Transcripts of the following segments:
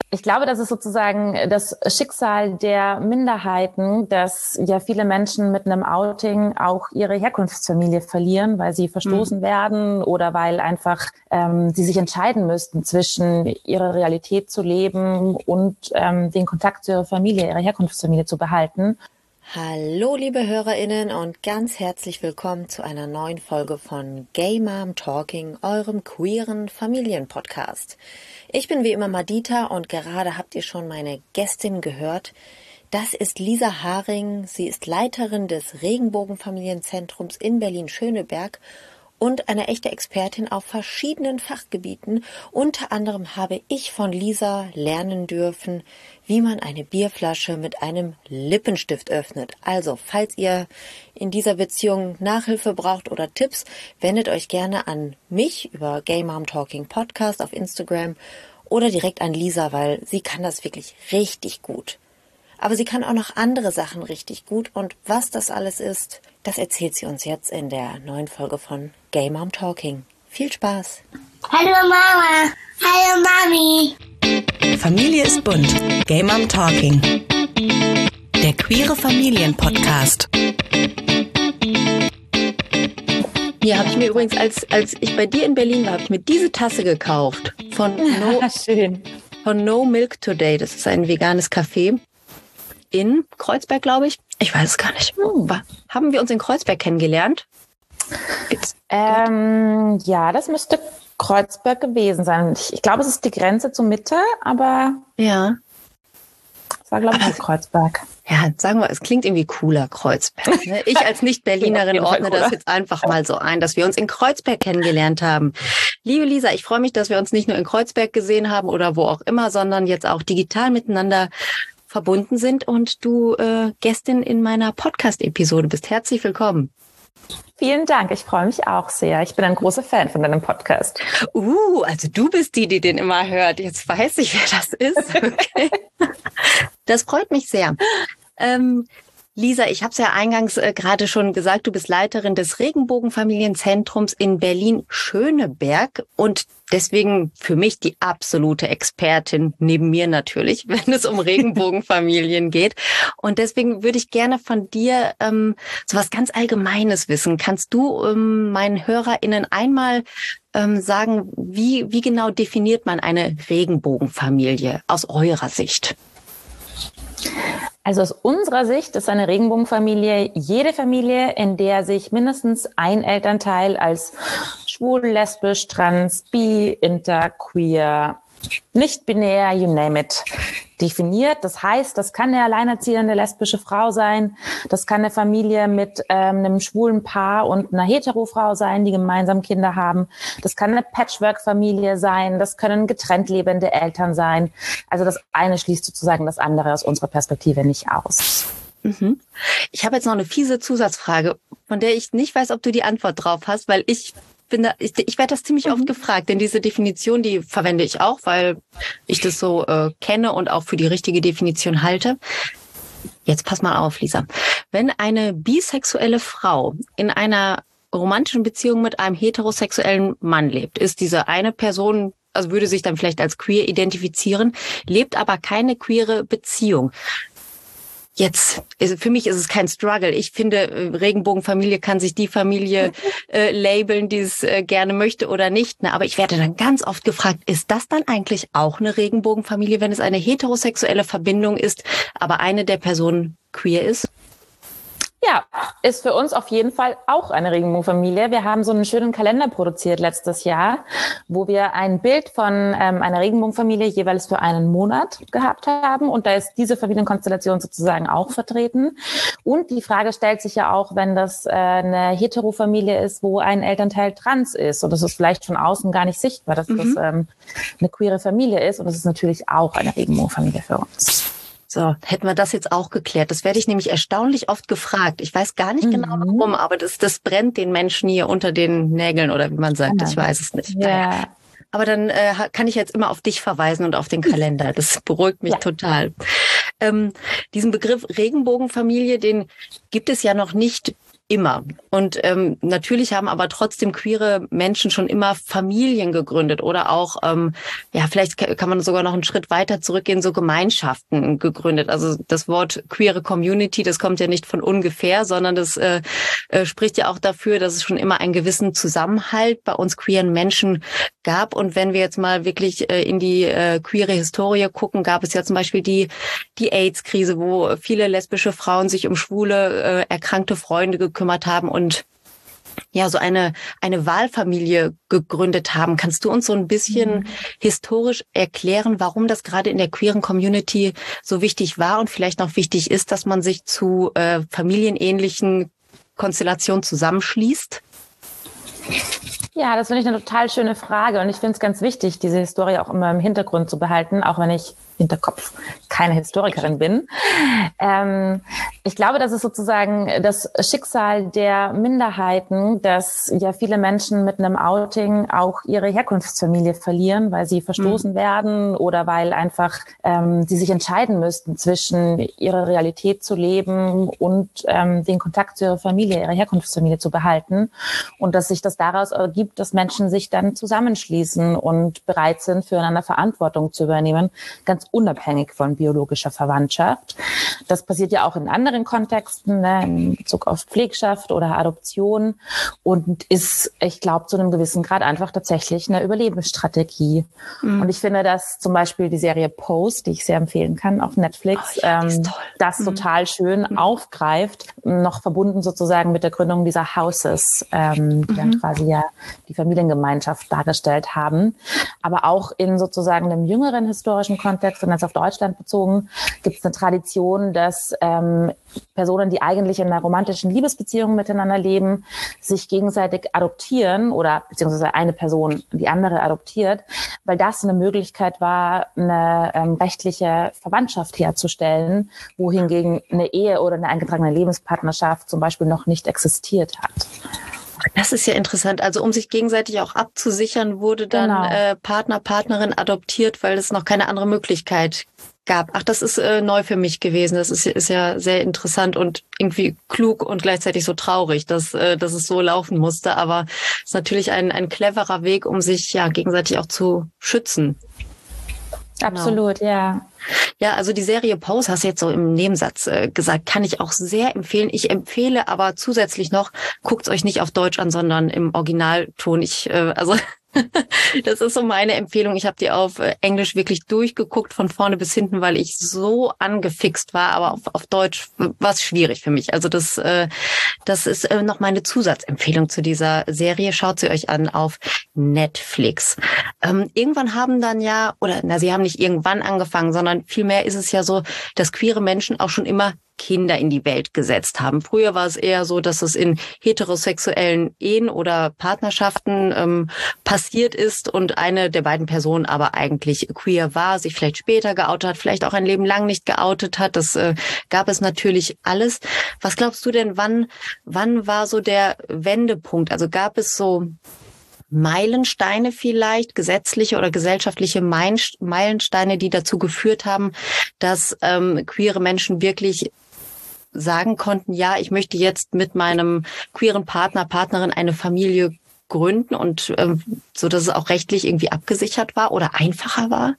Ich glaube, das ist sozusagen das Schicksal der Minderheiten, dass ja viele Menschen mit einem Outing auch ihre Herkunftsfamilie verlieren, weil sie verstoßen werden oder weil einfach sie sich entscheiden müssten zwischen ihrer Realität zu leben und den Kontakt zu ihrer Familie, ihrer Herkunftsfamilie zu behalten. Hallo liebe HörerInnen und ganz herzlich willkommen zu einer neuen Folge von Gay Mom Talking, eurem queeren Familienpodcast. Ich bin wie immer Madita und gerade habt ihr schon meine Gästin gehört. Das ist Lisa Haring, sie ist Leiterin des Regenbogenfamilienzentrums in Berlin-Schöneberg und eine echte Expertin auf verschiedenen Fachgebieten. Unter anderem habe ich von Lisa lernen dürfen, wie man eine Bierflasche mit einem Lippenstift öffnet. Also, falls ihr in dieser Beziehung Nachhilfe braucht oder Tipps, wendet euch gerne an mich über Gay Mom Talking Podcast auf Instagram oder direkt an Lisa, weil sie kann das wirklich richtig gut. Aber sie kann auch noch andere Sachen richtig gut und was das alles ist, das erzählt sie uns jetzt in der neuen Folge von Gay Mom Talking. Viel Spaß! Hallo Mama! Hallo Mami! Familie ist bunt. Gay Mom Talking. Der queere Familienpodcast. Hier habe ich mir übrigens, als ich bei dir in Berlin war, habe ich mir diese Tasse gekauft von No Milk Today. Das ist ein veganes Café in Kreuzberg, glaube ich. Ich weiß es gar nicht. Haben wir uns in Kreuzberg kennengelernt? Ja, das müsste Kreuzberg gewesen sein. Ich glaube, es ist die Grenze zur Mitte, aber ja, es war, glaube ich, Kreuzberg. Ja, sagen wir, es klingt irgendwie cooler, Kreuzberg. Ne? Ich als Nicht-Berlinerin ordne das jetzt einfach mal so ein, dass wir uns in Kreuzberg kennengelernt haben. Liebe Lisa, ich freue mich, dass wir uns nicht nur in Kreuzberg gesehen haben oder wo auch immer, sondern jetzt auch digital miteinander verbunden sind und du Gästin in meiner Podcast-Episode bist. Herzlich willkommen. Vielen Dank, ich freue mich auch sehr. Ich bin ein großer Fan von deinem Podcast. Also du bist die den immer hört. Jetzt weiß ich, wer das ist. Okay. Das freut mich sehr. Lisa, ich habe es ja eingangs gerade schon gesagt, du bist Leiterin des Regenbogenfamilienzentrums in Berlin-Schöneberg und deswegen für mich die absolute Expertin, neben mir natürlich, wenn es um Regenbogenfamilien geht. Und deswegen würde ich gerne von dir so was ganz Allgemeines wissen. Kannst du meinen HörerInnen einmal sagen, wie genau definiert man eine Regenbogenfamilie aus eurer Sicht? Also aus unserer Sicht ist eine Regenbogenfamilie jede Familie, in der sich mindestens ein Elternteil als schwul, lesbisch, trans, bi, inter, queer, nicht binär, you name it, definiert. Das heißt, das kann eine alleinerziehende lesbische Frau sein, das kann eine Familie mit einem schwulen Paar und einer Hetero-Frau sein, die gemeinsam Kinder haben. Das kann eine Patchwork-Familie sein, das können getrennt lebende Eltern sein. Also das eine schließt sozusagen das andere aus unserer Perspektive nicht aus. Mhm. Ich habe jetzt noch eine fiese Zusatzfrage, von der ich nicht weiß, ob du die Antwort drauf hast, weil ich werde das ziemlich oft gefragt, denn diese Definition, die verwende ich auch, weil ich das so kenne und auch für die richtige Definition halte. Jetzt pass mal auf, Lisa. Wenn eine bisexuelle Frau in einer romantischen Beziehung mit einem heterosexuellen Mann lebt, ist diese eine Person, also würde sich dann vielleicht als queer identifizieren, lebt aber keine queere Beziehung. Jetzt, für mich ist es kein Struggle. Ich finde, Regenbogenfamilie kann sich die Familie labeln, die es gerne möchte oder nicht. Ne? Aber ich werde dann ganz oft gefragt, ist das dann eigentlich auch eine Regenbogenfamilie, wenn es eine heterosexuelle Verbindung ist, aber eine der Personen queer ist? Ja, ist für uns auf jeden Fall auch eine Regenbogenfamilie. Wir haben so einen schönen Kalender produziert letztes Jahr, wo wir ein Bild von einer Regenbogenfamilie jeweils für einen Monat gehabt haben. Und da ist diese Familienkonstellation sozusagen auch vertreten. Und die Frage stellt sich ja auch, wenn das eine Heterofamilie ist, wo ein Elternteil trans ist. Und das ist vielleicht von außen gar nicht sichtbar, dass das eine queere Familie ist. Und das ist natürlich auch eine Regenbogenfamilie für uns. So, hätten wir das jetzt auch geklärt. Das werde ich nämlich erstaunlich oft gefragt. Ich weiß gar nicht genau warum, aber das brennt den Menschen hier unter den Nägeln oder wie man sagt. Ich weiß es nicht. Ja. Aber dann kann ich jetzt immer auf dich verweisen und auf den Kalender. Das beruhigt mich total. Diesen Begriff Regenbogenfamilie, den gibt es ja noch nicht immer. Und natürlich haben aber trotzdem queere Menschen schon immer Familien gegründet oder auch, vielleicht kann man sogar noch einen Schritt weiter zurückgehen, so Gemeinschaften gegründet. Also das Wort queere Community, das kommt ja nicht von ungefähr, sondern das spricht ja auch dafür, dass es schon immer einen gewissen Zusammenhalt bei uns queeren Menschen gab. Und wenn wir jetzt mal wirklich in die queere Historie gucken, gab es ja zum Beispiel die AIDS-Krise, wo viele lesbische Frauen sich um schwule, erkrankte Freunde gekümmert haben und ja, so eine Wahlfamilie gegründet haben. Kannst du uns so ein bisschen historisch erklären, warum das gerade in der queeren Community so wichtig war und vielleicht noch wichtig ist, dass man sich zu familienähnlichen Konstellationen zusammenschließt? Ja, das finde ich eine total schöne Frage und ich finde es ganz wichtig, diese Historie auch immer im Hintergrund zu behalten, auch wenn ich Hinterkopf keine Historikerin bin. Ich glaube, das ist sozusagen das Schicksal der Minderheiten, dass ja viele Menschen mit einem Outing auch ihre Herkunftsfamilie verlieren, weil sie verstoßen werden oder weil einfach sie sich entscheiden müssten zwischen ihrer Realität zu leben und den Kontakt zu ihrer Familie, ihrer Herkunftsfamilie zu behalten und dass sich das daraus ergibt, dass Menschen sich dann zusammenschließen und bereit sind, füreinander Verantwortung zu übernehmen, ganz unabhängig von biologischer Verwandtschaft. Das passiert ja auch in anderen Kontexten, ne, in Bezug auf Pflegschaft oder Adoption und ist, ich glaube, zu einem gewissen Grad einfach tatsächlich eine Überlebensstrategie. Und ich finde, dass zum Beispiel die Serie Pose, die ich sehr empfehlen kann auf Netflix, das total schön aufgreift, noch verbunden sozusagen mit der Gründung dieser Houses, die dann quasi ja die Familiengemeinschaft dargestellt haben. Aber auch in sozusagen einem jüngeren historischen Kontext und jetzt auf Deutschland bezogen, gibt es eine Tradition, dass Personen, die eigentlich in einer romantischen Liebesbeziehung miteinander leben, sich gegenseitig adoptieren oder beziehungsweise eine Person die andere adoptiert, weil das eine Möglichkeit war, eine rechtliche Verwandtschaft herzustellen, wohingegen eine Ehe oder eine eingetragene Lebenspartnerschaft zum Beispiel noch nicht existiert hat. Das ist ja interessant. Also um sich gegenseitig auch abzusichern, wurde dann Partner, Partnerin adoptiert, weil es noch keine andere Möglichkeit gab. Ach, das ist neu für mich gewesen. Das ist ja sehr interessant und irgendwie klug und gleichzeitig so traurig, dass es so laufen musste. Aber es ist natürlich ein cleverer Weg, um sich ja gegenseitig auch zu schützen. Absolut, ja. Ja, also die Serie Pose, hast du jetzt so im Nebensatz gesagt, kann ich auch sehr empfehlen. Ich empfehle aber zusätzlich noch, guckt's euch nicht auf Deutsch an, sondern im Originalton. Das ist so meine Empfehlung. Ich habe die auf Englisch wirklich durchgeguckt, von vorne bis hinten, weil ich so angefixt war. Aber auf Deutsch war es schwierig für mich. Also das ist noch meine Zusatzempfehlung zu dieser Serie. Schaut sie euch an auf Netflix. Irgendwann haben dann sie haben nicht irgendwann angefangen, sondern vielmehr ist es ja so, dass queere Menschen auch schon immer Kinder in die Welt gesetzt haben. Früher war es eher so, dass es in heterosexuellen Ehen oder Partnerschaften passiert ist und eine der beiden Personen aber eigentlich queer war, sich vielleicht später geoutet hat, vielleicht auch ein Leben lang nicht geoutet hat. Das gab es natürlich alles. Was glaubst du denn, wann war so der Wendepunkt? Also gab es so Meilensteine vielleicht, gesetzliche oder gesellschaftliche Meilensteine, die dazu geführt haben, dass queere Menschen wirklich sagen konnten, ja, ich möchte jetzt mit meinem queeren Partner, Partnerin eine Familie gründen und so, dass es auch rechtlich irgendwie abgesichert war oder einfacher war?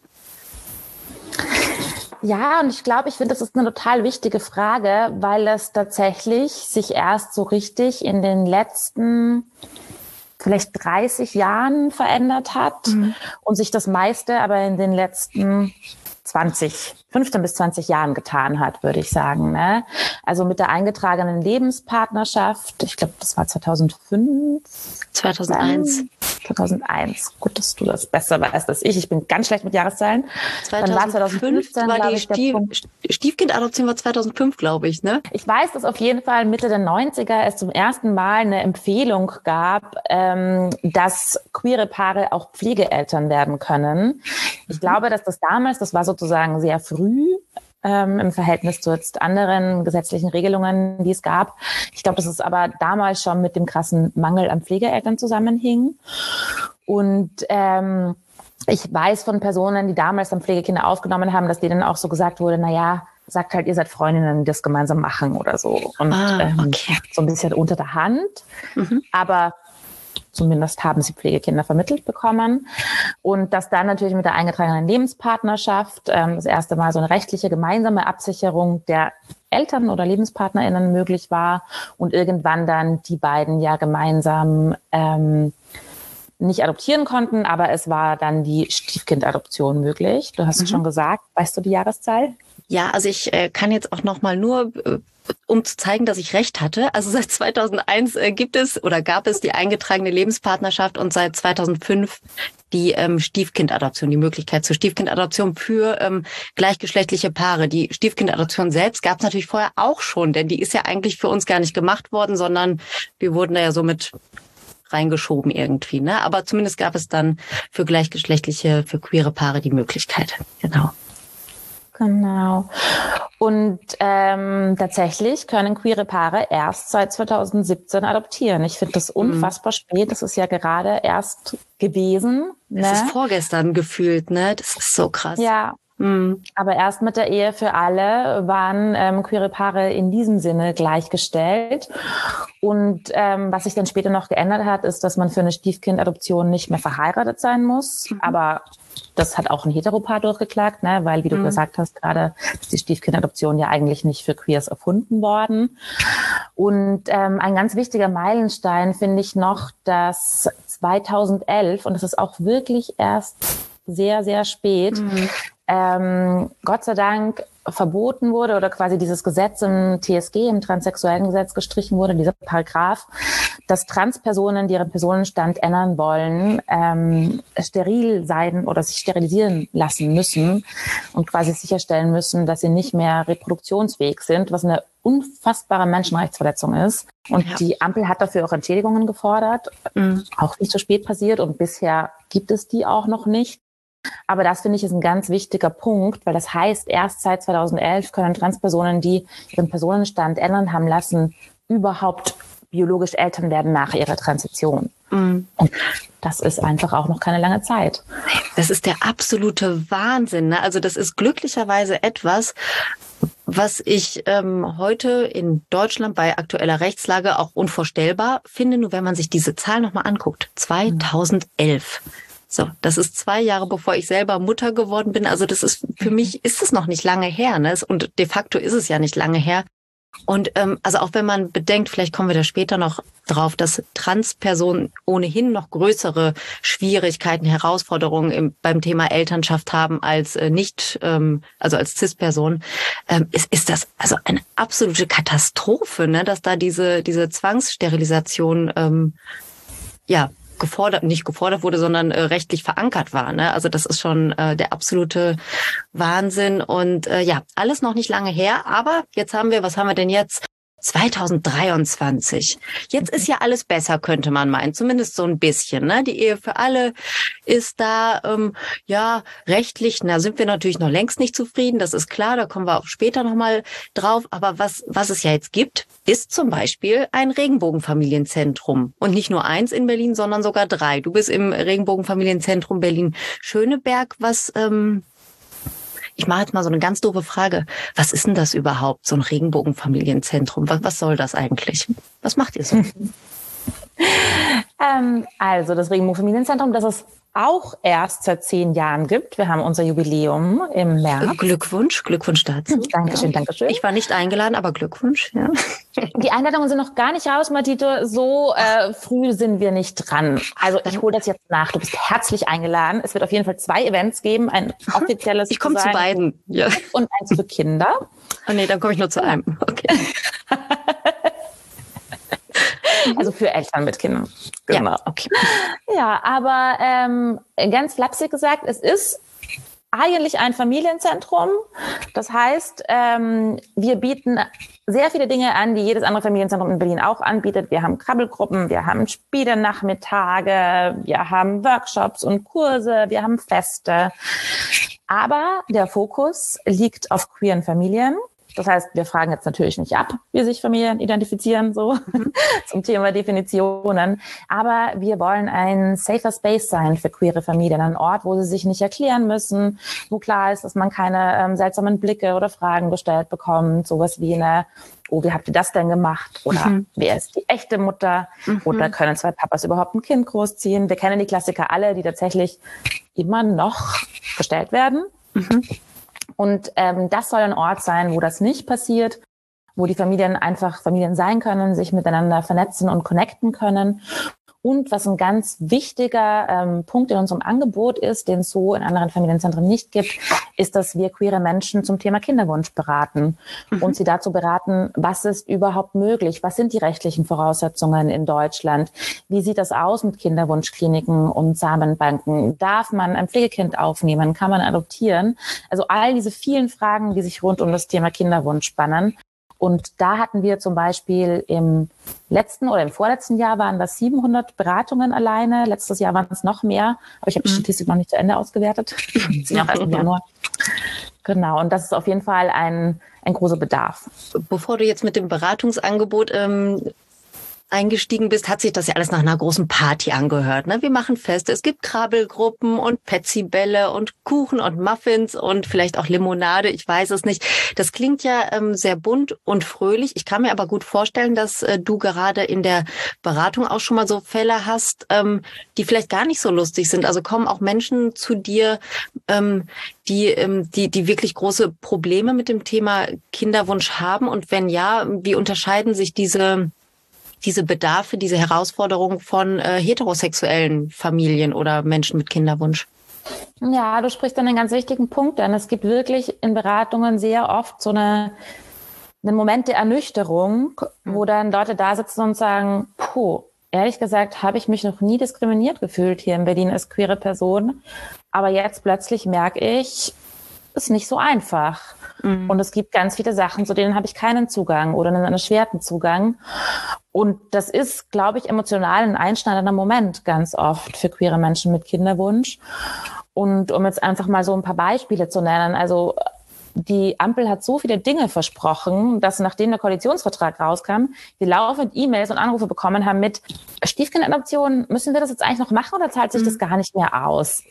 Ja, und ich finde, das ist eine total wichtige Frage, weil es tatsächlich sich erst so richtig in den letzten vielleicht 30 Jahren verändert hat und sich das meiste aber in den letzten 15 bis 20 Jahren getan hat, würde ich sagen. Ne? Also mit der eingetragenen Lebenspartnerschaft, ich glaube, das war 2005. 2001. 2001. Gut, dass du das besser weißt als ich. Ich bin ganz schlecht mit Jahreszahlen. 2005 war die Stiefkindadoption war 2005, glaube ich, ne? Ich weiß, dass auf jeden Fall Mitte der 90er es zum ersten Mal eine Empfehlung gab, dass queere Paare auch Pflegeeltern werden können. Ich glaube, dass das war sozusagen sehr früh im Verhältnis zu jetzt anderen gesetzlichen Regelungen, die es gab. Ich glaube, dass es aber damals schon mit dem krassen Mangel an Pflegeeltern zusammenhing. Und ich weiß von Personen, die damals dann Pflegekinder aufgenommen haben, dass denen auch so gesagt wurde, sagt halt, ihr seid Freundinnen, die das gemeinsam machen oder so. Und okay. So ein bisschen unter der Hand. Aber zumindest haben sie Pflegekinder vermittelt bekommen. Und dass dann natürlich mit der eingetragenen Lebenspartnerschaft das erste Mal so eine rechtliche gemeinsame Absicherung der Eltern oder LebenspartnerInnen möglich war und irgendwann dann die beiden ja gemeinsam nicht adoptieren konnten, aber es war dann die Stiefkindadoption möglich. Du hast es schon gesagt. Weißt du die Jahreszahl? Ja, also ich kann jetzt auch noch mal nur, um zu zeigen, dass ich recht hatte. Also seit 2001 gab es die eingetragene Lebenspartnerschaft und seit 2005 die Stiefkindadoption, die Möglichkeit zur Stiefkindadoption für gleichgeschlechtliche Paare. Die Stiefkindadoption selbst gab es natürlich vorher auch schon, denn die ist ja eigentlich für uns gar nicht gemacht worden, sondern wir wurden da ja so mit reingeschoben irgendwie, ne? Aber zumindest gab es dann für gleichgeschlechtliche, für queere Paare die Möglichkeit. Genau. Und tatsächlich können queere Paare erst seit 2017 adoptieren. Ich finde das unfassbar spät. Das ist ja gerade erst gewesen. Ne? Das ist vorgestern gefühlt, ne? Das ist so krass. Ja. Aber erst mit der Ehe für alle waren queere Paare in diesem Sinne gleichgestellt. Und was sich dann später noch geändert hat, ist, dass man für eine Stiefkindadoption nicht mehr verheiratet sein muss. Aber das hat auch ein Heteropaar durchgeklagt, ne? Weil, wie du gesagt hast, gerade ist die Stiefkindadoption ja eigentlich nicht für Queers erfunden worden. Und ein ganz wichtiger Meilenstein finde ich noch, dass 2011, und das ist auch wirklich erst sehr, sehr spät, Gott sei Dank verboten wurde oder quasi dieses Gesetz im TSG, im transsexuellen Gesetz gestrichen wurde, dieser Paragraph, dass Transpersonen, die ihren Personenstand ändern wollen, steril sein oder sich sterilisieren lassen müssen und quasi sicherstellen müssen, dass sie nicht mehr reproduktionsfähig sind, was eine unfassbare Menschenrechtsverletzung ist. Und die Ampel hat dafür auch Entschädigungen gefordert, auch nicht so spät passiert und bisher gibt es die auch noch nicht. Aber das, finde ich, ist ein ganz wichtiger Punkt, weil das heißt, erst seit 2011 können Transpersonen, die ihren Personenstand ändern haben lassen, überhaupt biologisch Eltern werden nach ihrer Transition. Und das ist einfach auch noch keine lange Zeit. Das ist der absolute Wahnsinn, ne? Also das ist glücklicherweise etwas, was ich heute in Deutschland bei aktueller Rechtslage auch unvorstellbar finde, nur wenn man sich diese Zahl nochmal anguckt. 2011. So, das ist 2 Jahre, bevor ich selber Mutter geworden bin. Also das ist, für mich ist es noch nicht lange her, ne? Und de facto ist es ja nicht lange her. Und also auch wenn man bedenkt, vielleicht kommen wir da später noch drauf, dass Transpersonen ohnehin noch größere Schwierigkeiten, Herausforderungen beim Thema Elternschaft haben als also als Cis-Person, ist das also eine absolute Katastrophe, ne? Dass da diese Zwangssterilisation nicht gefordert wurde, sondern rechtlich verankert war. Ne? Also das ist schon der absolute Wahnsinn. Und alles noch nicht lange her. Aber was haben wir denn jetzt? 2023. Jetzt ist ja alles besser, könnte man meinen. Zumindest so ein bisschen. Ne? Die Ehe für alle ist da, rechtlich, sind wir natürlich noch längst nicht zufrieden. Das ist klar, da kommen wir auch später nochmal drauf. Aber was es ja jetzt gibt, ist zum Beispiel ein Regenbogenfamilienzentrum. Und nicht nur eins in Berlin, sondern sogar 3. Du bist im Regenbogenfamilienzentrum Berlin-Schöneberg. Ich mache jetzt mal so eine ganz doofe Frage. Was ist denn das überhaupt, so ein Regenbogenfamilienzentrum? Was soll das eigentlich? Was macht ihr so? Also das Regenbogenfamilienzentrum, das es auch erst seit 10 Jahren gibt. Wir haben unser Jubiläum im März. Glückwunsch dazu. Dankeschön. Ich war nicht eingeladen, aber Glückwunsch. Ja. Die Einladungen sind noch gar nicht raus, Madito. So früh sind wir nicht dran. Also ich hole das jetzt nach. Du bist herzlich eingeladen. Es wird auf jeden Fall 2 Events geben. Ein offizielles Ich komme zu beiden. Ja. Und eins für Kinder. Oh nee, dann komme ich nur zu einem. Okay. Also für Eltern mit Kindern. Genau. Ja, okay. Ja, aber ganz flapsig gesagt, es ist eigentlich ein Familienzentrum. Das heißt, wir bieten sehr viele Dinge an, die jedes andere Familienzentrum in Berlin auch anbietet. Wir haben Krabbelgruppen, wir haben Spielenachmittage, wir haben Workshops und Kurse, wir haben Feste. Aber der Fokus liegt auf queeren Familien. Das heißt, wir fragen jetzt natürlich nicht ab, wie sich Familien identifizieren, so zum Thema Definitionen. Aber wir wollen ein safer Space sein für queere Familien, ein Ort, wo sie sich nicht erklären müssen, wo klar ist, dass man keine seltsamen Blicke oder Fragen gestellt bekommt, sowas wie eine, oh, wie habt ihr das denn gemacht? Oder wer ist die echte Mutter? Oder können zwei Papas überhaupt ein Kind großziehen? Wir kennen die Klassiker alle, die tatsächlich immer noch gestellt werden. Und das soll ein Ort sein, wo das nicht passiert, wo die Familien einfach Familien sein können, sich miteinander vernetzen und connecten können. Und was ein ganz wichtiger Punkt in unserem Angebot ist, den es so in anderen Familienzentren nicht gibt, ist, dass wir queere Menschen zum Thema Kinderwunsch beraten und sie dazu beraten, was ist überhaupt möglich, was sind die rechtlichen Voraussetzungen in Deutschland, wie sieht das aus mit Kinderwunschkliniken und Samenbanken, darf man ein Pflegekind aufnehmen, kann man adoptieren, also all diese vielen Fragen, die sich rund um das Thema Kinderwunsch spannen. Und da hatten wir zum Beispiel im letzten oder im vorletzten Jahr waren das 700 Beratungen alleine. Letztes Jahr waren es noch mehr, aber ich habe die Statistik noch nicht zu Ende ausgewertet. Das ist ja auch erst im Januar. Genau, und das ist auf jeden Fall ein großer Bedarf. Bevor du jetzt mit dem Beratungsangebot eingestiegen bist, hat sich das ja alles nach einer großen Party angehört. Ne? Wir machen Feste, es gibt Krabbelgruppen und Petsybälle und Kuchen und Muffins und vielleicht auch Limonade, ich weiß es nicht. Das klingt ja sehr bunt und fröhlich. Ich kann mir aber gut vorstellen, dass du gerade in der Beratung auch schon mal so Fälle hast, die vielleicht gar nicht so lustig sind. Also kommen auch Menschen zu dir, die wirklich große Probleme mit dem Thema Kinderwunsch haben? Und wenn ja, wie unterscheiden sich diese Bedarfe, diese Herausforderungen von heterosexuellen Familien oder Menschen mit Kinderwunsch? Ja, du sprichst dann einen ganz wichtigen Punkt an. Es gibt wirklich in Beratungen sehr oft so einen Moment der Ernüchterung, wo dann Leute da sitzen und sagen, ehrlich gesagt habe ich mich noch nie diskriminiert gefühlt hier in Berlin als queere Person. Aber jetzt plötzlich merke ich, ist nicht so einfach. Und es gibt ganz viele Sachen, zu denen habe ich keinen Zugang oder einen erschwerten Zugang. Und das ist, glaube ich, emotional ein einschneidender Moment ganz oft für queere Menschen mit Kinderwunsch. Und um jetzt einfach mal so ein paar Beispiele zu nennen, also die Ampel hat so viele Dinge versprochen, dass nachdem der Koalitionsvertrag rauskam, wir laufend E-Mails und Anrufe bekommen haben mit Stiefkindadoption, müssen wir das jetzt eigentlich noch machen oder zahlt sich das gar nicht mehr aus?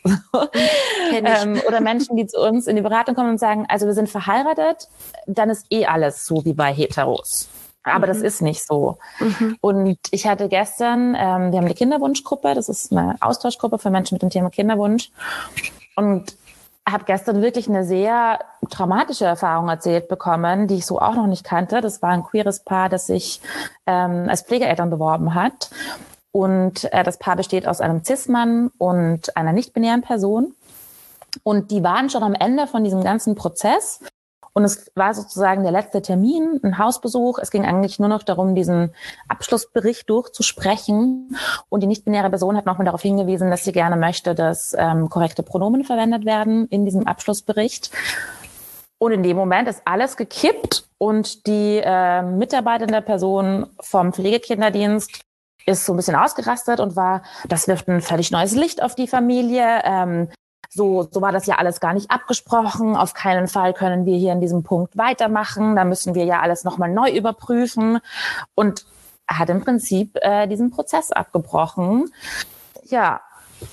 Oder Menschen, die zu uns in die Beratung kommen und sagen, also wir sind verheiratet, dann ist alles so wie bei Heteros. Aber das ist nicht so. Und ich hatte gestern, wir haben eine Kinderwunschgruppe, das ist eine Austauschgruppe für Menschen mit dem Thema Kinderwunsch. Und habe gestern wirklich eine sehr traumatische Erfahrung erzählt bekommen, die ich so auch noch nicht kannte. Das war ein queeres Paar, das sich als Pflegeeltern beworben hat. Und das Paar besteht aus einem Cis-Mann und einer nicht-binären Person. Und die waren schon am Ende von diesem ganzen Prozess. Und es war sozusagen der letzte Termin, ein Hausbesuch. Es ging eigentlich nur noch darum, diesen Abschlussbericht durchzusprechen. Und die nicht-binäre Person hat nochmal darauf hingewiesen, dass sie gerne möchte, dass korrekte Pronomen verwendet werden in diesem Abschlussbericht. Und in dem Moment ist alles gekippt und die mitarbeitende Person vom Pflegekinderdienst ist so ein bisschen ausgerastet und das wirft ein völlig neues Licht auf die Familie. So war das ja alles gar nicht abgesprochen. Auf keinen Fall können wir hier in diesem Punkt weitermachen. Da müssen wir ja alles nochmal neu überprüfen. Und hat im Prinzip diesen Prozess abgebrochen. Ja,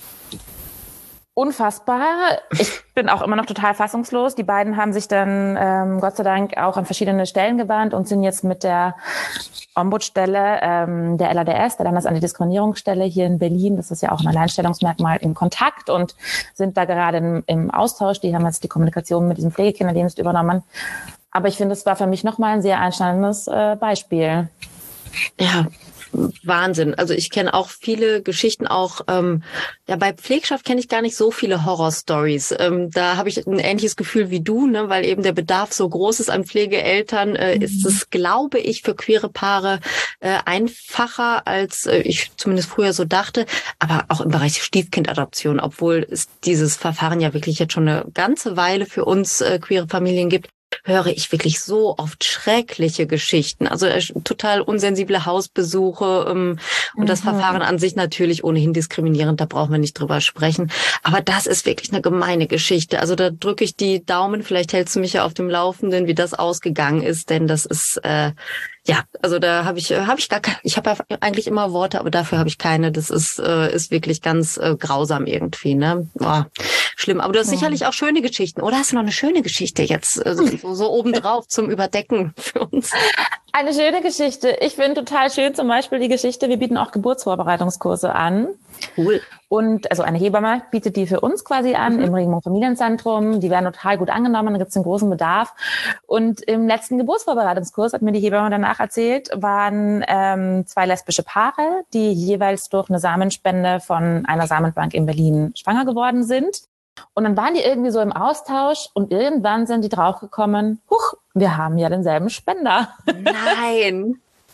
unfassbar. Ich bin auch immer noch total fassungslos. Die beiden haben sich dann Gott sei Dank auch an verschiedene Stellen gewandt und sind jetzt mit der Ombudsstelle der LADS, der Landesantidiskriminierungsstelle hier in Berlin, das ist ja auch ein Alleinstellungsmerkmal, in Kontakt und sind da gerade im Austausch. Die haben jetzt die Kommunikation mit diesem Pflegekinderdienst übernommen. Aber ich finde, es war für mich nochmal ein sehr einschneidendes Beispiel. Ja, Wahnsinn. Also ich kenne auch viele Geschichten, auch bei Pflegschaft kenne ich gar nicht so viele Horror-Stories. Da habe ich ein ähnliches Gefühl wie du, ne, weil eben der Bedarf so groß ist an Pflegeeltern, ist es, glaube ich, für queere Paare einfacher, als ich zumindest früher so dachte. Aber auch im Bereich Stiefkindadoption, obwohl es dieses Verfahren ja wirklich jetzt schon eine ganze Weile für uns queere Familien gibt, höre ich wirklich so oft schreckliche Geschichten. Also total unsensible Hausbesuche und das Verfahren an sich natürlich ohnehin diskriminierend, da brauchen wir nicht drüber sprechen. Aber das ist wirklich eine gemeine Geschichte. Also da drücke ich die Daumen, vielleicht hältst du mich ja auf dem Laufenden, wie das ausgegangen ist, denn das ist ja, also da habe ich gar keine, ich habe ja eigentlich immer Worte, aber dafür habe ich keine. Das ist wirklich ganz grausam irgendwie, ne? Oh, schlimm. Aber du hast sicherlich auch schöne Geschichten. Oder hast du noch eine schöne Geschichte jetzt so obendrauf zum Überdecken für uns? Eine schöne Geschichte. Ich finde total schön zum Beispiel die Geschichte, wir bieten auch Geburtsvorbereitungskurse an. Cool. Und also eine Hebamme bietet die für uns quasi an im Regenbogen Familienzentrum. Die werden total gut angenommen, da gibt es einen großen Bedarf. Und im letzten Geburtsvorbereitungskurs, hat mir die Hebamme danach erzählt, waren 2 lesbische Paare, die jeweils durch eine Samenspende von einer Samenbank in Berlin schwanger geworden sind. Und dann waren die irgendwie so im Austausch und irgendwann sind die draufgekommen, huch, wir haben ja denselben Spender. Nein.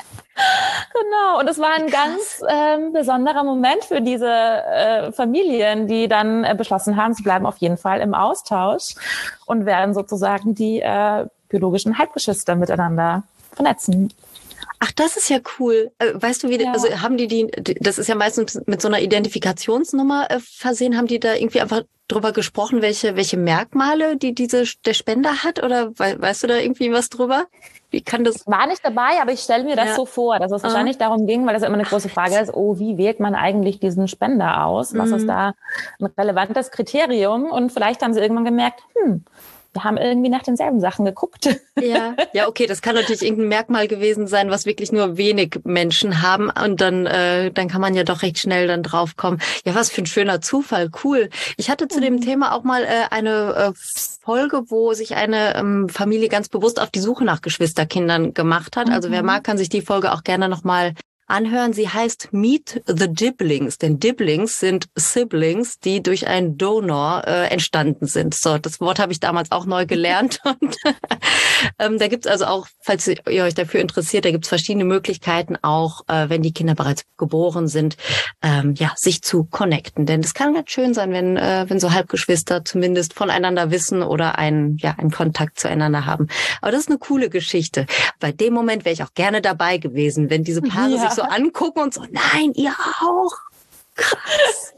Genau, und es war ein ganz besonderer Moment für diese Familien, die dann beschlossen haben, sie bleiben auf jeden Fall im Austausch und werden sozusagen die biologischen Halbgeschwister miteinander vernetzen. Ach, das ist ja cool. Weißt du, wie, also haben die, das ist ja meistens mit so einer Identifikationsnummer versehen, haben die da irgendwie einfach drüber gesprochen, welche Merkmale der Spender hat? Oder weißt du da irgendwie was drüber? Wie kann das? Ich war nicht dabei, aber ich stelle mir das so vor, dass es wahrscheinlich darum ging, weil das immer eine große Frage ist, wie wählt man eigentlich diesen Spender aus? Was ist da ein relevantes Kriterium? Und vielleicht haben sie irgendwann gemerkt, wir haben irgendwie nach denselben Sachen geguckt. Ja, okay, das kann natürlich irgendein Merkmal gewesen sein, was wirklich nur wenig Menschen haben und dann kann man ja doch recht schnell dann draufkommen. Ja, was für ein schöner Zufall, cool. Ich hatte zu dem Thema auch mal eine Folge, wo sich eine Familie ganz bewusst auf die Suche nach Geschwisterkindern gemacht hat. Also wer mag, kann sich die Folge auch gerne nochmal anhören. Sie heißt Meet the Dibblings, denn Dibblings sind Siblings, die durch einen Donor entstanden sind. So, das Wort habe ich damals auch neu gelernt. Und da gibt's also auch, falls ihr euch dafür interessiert, da gibt's verschiedene Möglichkeiten auch, wenn die Kinder bereits geboren sind, sich zu connecten. Denn es kann ganz schön sein, wenn so Halbgeschwister zumindest voneinander wissen oder einen Kontakt zueinander haben. Aber das ist eine coole Geschichte. Bei dem Moment wäre ich auch gerne dabei gewesen, wenn diese Paare sich so angucken und so, nein, ihr auch. Krass.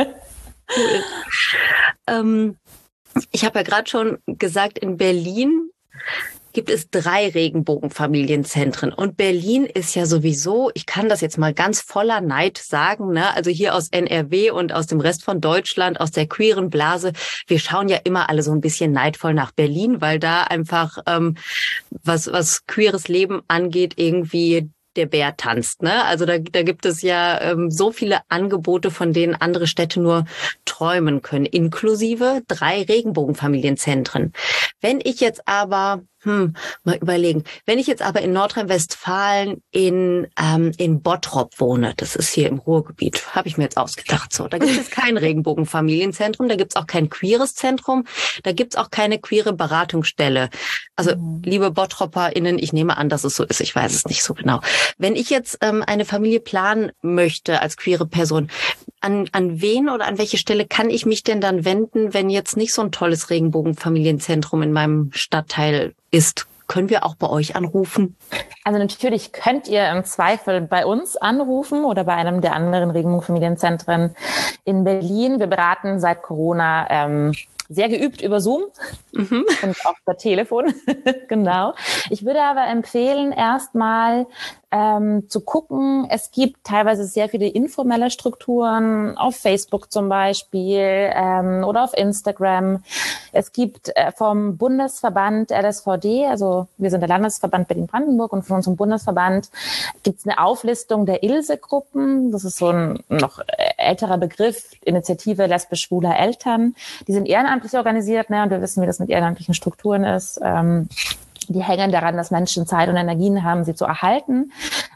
Cool. Ich habe ja gerade schon gesagt, in Berlin gibt es 3 Regenbogenfamilienzentren. Und Berlin ist ja sowieso, ich kann das jetzt mal ganz voller Neid sagen, ne? Also hier aus NRW und aus dem Rest von Deutschland, aus der queeren Blase, wir schauen ja immer alle so ein bisschen neidvoll nach Berlin, weil da einfach, was queeres Leben angeht, irgendwie der Bär tanzt, ne? Also da gibt es ja so viele Angebote, von denen andere Städte nur träumen können, inklusive 3 Regenbogenfamilienzentren. Wenn ich jetzt aber mal überlegen. Wenn ich jetzt aber in Nordrhein-Westfalen in Bottrop wohne, das ist hier im Ruhrgebiet, habe ich mir jetzt ausgedacht. So, da gibt es kein Regenbogenfamilienzentrum, da gibt es auch kein queeres Zentrum, da gibt es auch keine queere Beratungsstelle. Also, liebe BottropperInnen, ich nehme an, dass es so ist. Ich weiß es nicht so genau. Wenn ich jetzt eine Familie planen möchte als queere Person, an wen oder an welche Stelle kann ich mich denn dann wenden, wenn jetzt nicht so ein tolles Regenbogenfamilienzentrum in meinem Stadtteil ist? Können wir auch bei euch anrufen? Also natürlich könnt ihr im Zweifel bei uns anrufen oder bei einem der anderen Regenbogenfamilienzentren in Berlin. Wir beraten seit Corona sehr geübt über Zoom und auch per Telefon. Genau. Ich würde aber empfehlen, erstmal zu gucken. Es gibt teilweise sehr viele informelle Strukturen auf Facebook zum Beispiel oder auf Instagram. Es gibt vom Bundesverband LSVD, also wir sind der Landesverband Berlin-Brandenburg und von unserem Bundesverband gibt es eine Auflistung der ILSE-Gruppen. Das ist so ein noch älterer Begriff, Initiative lesbisch-schwuler Eltern. Die sind ehrenamtlich organisiert, ne, und wir wissen, wie das mit ehrenamtlichen Strukturen ist. Die hängen daran, dass Menschen Zeit und Energien haben, sie zu erhalten.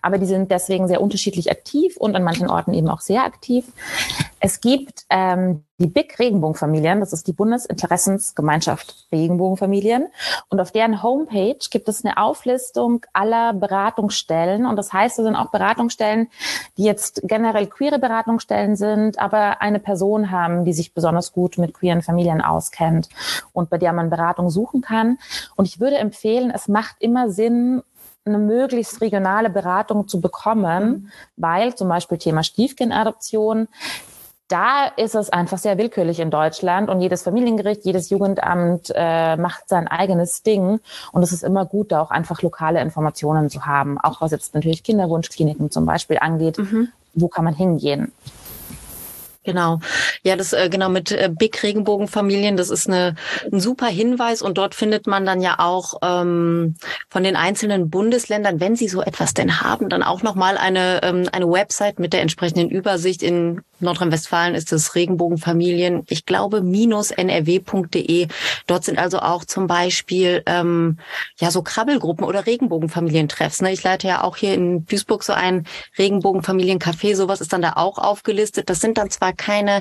aber die sind deswegen sehr unterschiedlich aktiv und an manchen Orten eben auch sehr aktiv. Es gibt die Big Regenbogenfamilien, das ist die Bundesinteressensgemeinschaft Regenbogenfamilien, und auf deren Homepage gibt es eine Auflistung aller Beratungsstellen, und das heißt, das sind auch Beratungsstellen, die jetzt generell queere Beratungsstellen sind, aber eine Person haben, die sich besonders gut mit queeren Familien auskennt und bei der man Beratung suchen kann. Und ich würde empfehlen, es macht immer Sinn, eine möglichst regionale Beratung zu bekommen, weil zum Beispiel Thema Stiefkindadoption, da ist es einfach sehr willkürlich in Deutschland und jedes Familiengericht, jedes Jugendamt macht sein eigenes Ding, und es ist immer gut, da auch einfach lokale Informationen zu haben, auch was jetzt natürlich Kinderwunschkliniken zum Beispiel angeht. Wo kann man hingehen? Genau. Ja, das genau mit Big Regenbogenfamilien, das ist ein super Hinweis, und dort findet man dann ja auch von den einzelnen Bundesländern, wenn sie so etwas denn haben, dann auch nochmal eine Website mit der entsprechenden Übersicht. In Nordrhein-Westfalen ist es Regenbogenfamilien, ich glaube, -nrw.de. Dort sind also auch zum Beispiel so Krabbelgruppen oder Regenbogenfamilientreffs. Ne? Ich leite ja auch hier in Duisburg so ein Regenbogenfamiliencafé, sowas ist dann da auch aufgelistet. Das sind dann zwar keine